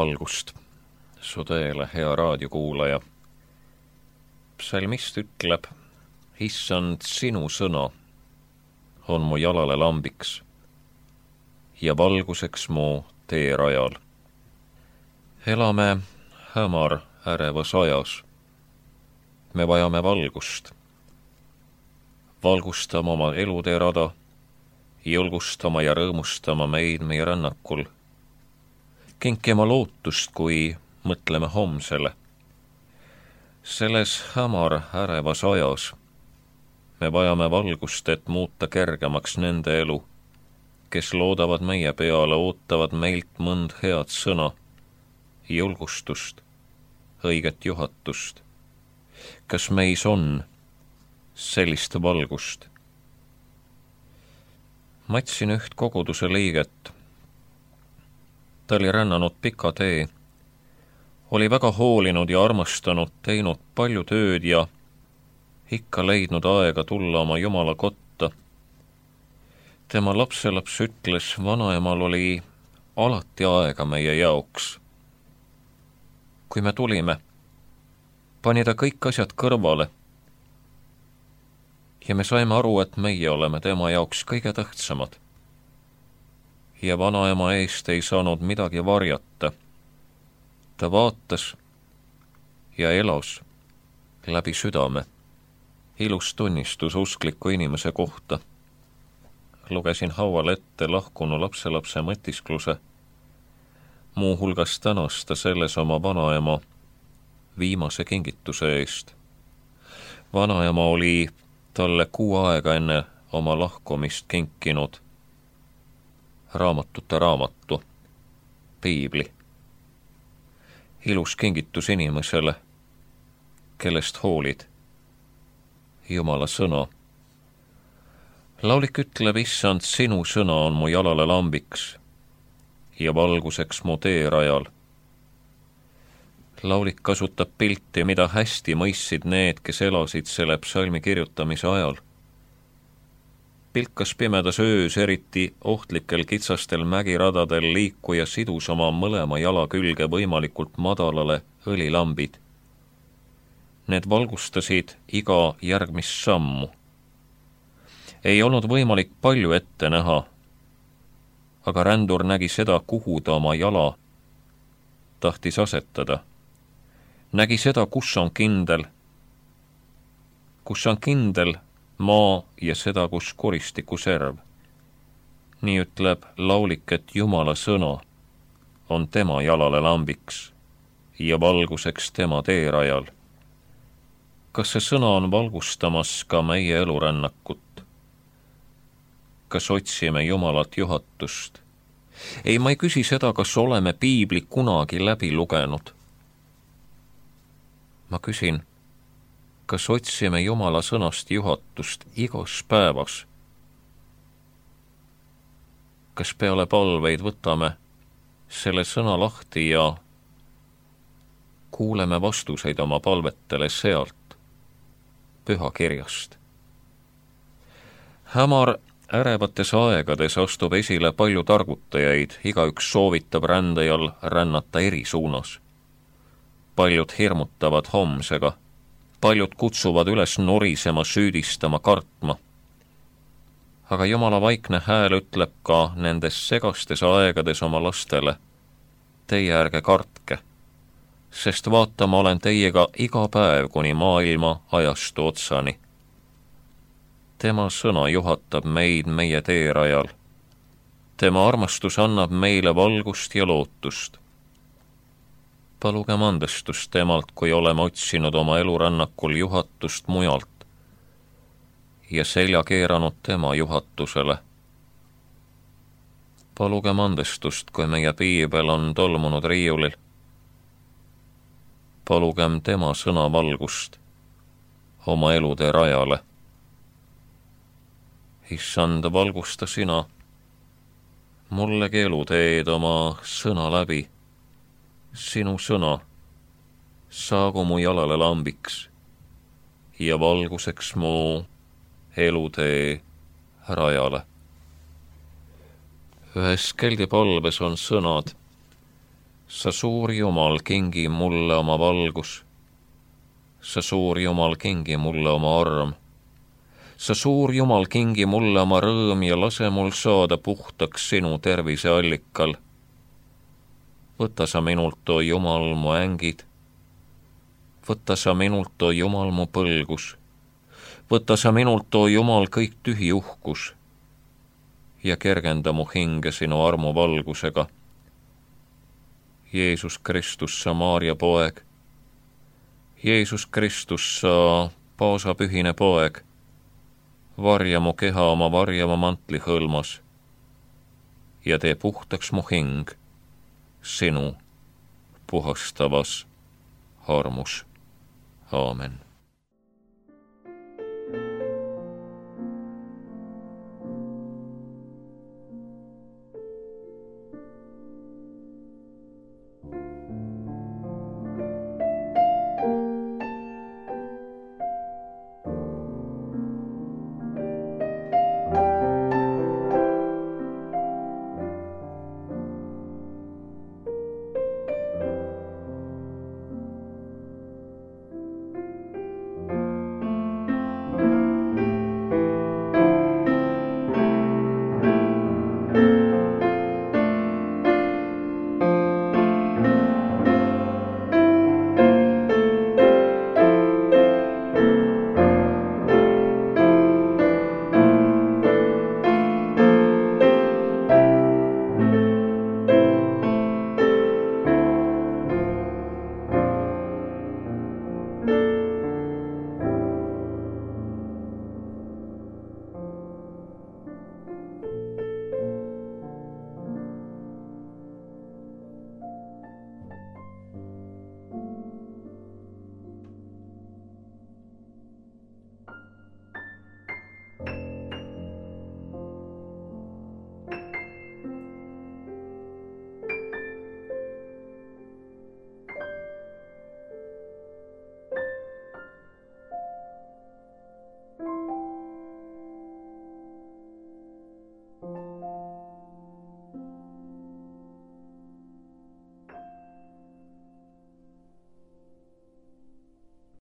valgust su teele, hea raadiokuulaja. Psalmist ütleb, Issand, sinu sõna on mu jalale lambiks ja valguseks mu teerajal. Elame hämar ärevas ajas. Me vajame valgust. Valgustama oma elutee rada, julgustama ja rõõmustama meid meie rännakul. Kinkima lootust, kui mõtleme homsele. Selles hämar ärevas ajas me vajame valgust, et muuta kergemaks nende elu, kes loodavad meie peale, ootavad meilt mõnd head sõna, julgustust, õiget juhatust. Kas meis on sellist valgust? Matsin üht koguduse liiget. Ta oli rännanud pika tee, oli väga hoolinud ja armastanud, teinud palju tööd ja ikka leidnud aega tulla oma Jumala kotta. Tema lapselaps ütles, vanaemal oli alati aega meie jaoks. Kui me tulime, pani ta kõik asjad kõrvale ja me saime aru, et meie oleme tema jaoks kõige tähtsamad. Ja vanaema eest ei saanud midagi varjata. Ta vaatas ja elas läbi südame. Ilus tunnistus uskliku inimese kohta. Lugesin haual ette lahkunu lapselapse mõtiskluse. Muu hulgas tänas ta selles oma vanaema viimase kingituse eest. Vanaema oli talle 6 aega enne oma lahkumist kinkinud raamatute raamatu, piibli. Ilus kingitus inimesele, kellest hoolid. Jumala sõna. Laulik ütleb, Issand, sinu sõna on mu jalale lambiks ja valguseks mu teerajal. Laulik kasutab pilti, mida hästi mõistsid need, kes elasid selle psalmi kirjutamise ajal. Pilkas pimedas öös, eriti ohtlikel kitsastel mägiradadel liikuja sidus oma mõlema jala külge võimalikult madalale õlilambid. Need valgustasid iga järgmist sammu. Ei olnud võimalik palju ette näha, aga rändur nägi seda, kuhu ta oma jala tahtis asetada. Nägi seda, kus on kindel maa ja seda, kus koristiku serv. Nii ütleb laulik, et Jumala sõna on tema jalale lambiks ja valguseks tema teerajal. Kas see sõna on valgustamas ka meie elurännakut? Kas otsime Jumalat juhatust? Ei, ma ei küsi seda, kas oleme piibli kunagi läbi lugenud. Ma küsin, kas otsime Jumala sõnast juhatust igas päevas? Kas peale palveid võtame selle sõna lahti ja kuuleme vastuseid oma palvetele sealt, pühakirjast? Hämar ärevates aegades astub esile palju targutajaid, igaüks soovitab rändajal rännata eri suunas. Paljud hirmutavad homsega, paljud kutsuvad üles norisema, süüdistama, kartma. Aga Jumala vaikne hääl ütleb ka nendes segastes aegades oma lastele, teie ärge kartke, sest vaata, ma olen teiega iga päev kuni maailma ajastu otsani. Tema sõna juhatab meid meie teerajal. Tema armastus annab meile valgust ja lootust. Palugem andestust temalt, kui oleme otsinud oma elurännakul juhatust mujalt ja selja keeranud tema juhatusele. Palugem andestust, kui meie piibel on tolmunud riiulil. Palugem tema sõna valgust oma elutee rajale. Issand, valgusta sina mullegi eluteed oma sõna läbi. Sinu sõna saagu mu jalale lambiks ja valguseks mu elutee rajale. Ühes keldipalves on sõnad, Sa suur Jumal, kingi mulle oma valgus. Sa suur Jumal, kingi mulle oma arm. Sa suur Jumal, kingi mulle oma rõõm ja lase mul saada puhtaks sinu tervise allikal. Võta sa minult, o Jumal, mu ängid. Võta sa minult, o Jumal, mu põlgus. Võta sa minult, o Jumal, kõik tühi uhkus ja kergenda mu hinge sinu armu valgusega. Jeesus Kristus, sa Maarja poeg. Jeesus Kristus, sa paasapühine poeg. Varja mu keha oma varjava mantli hõlmas ja tee puhtaks mu hing sinu puhastavas armus. Aamen.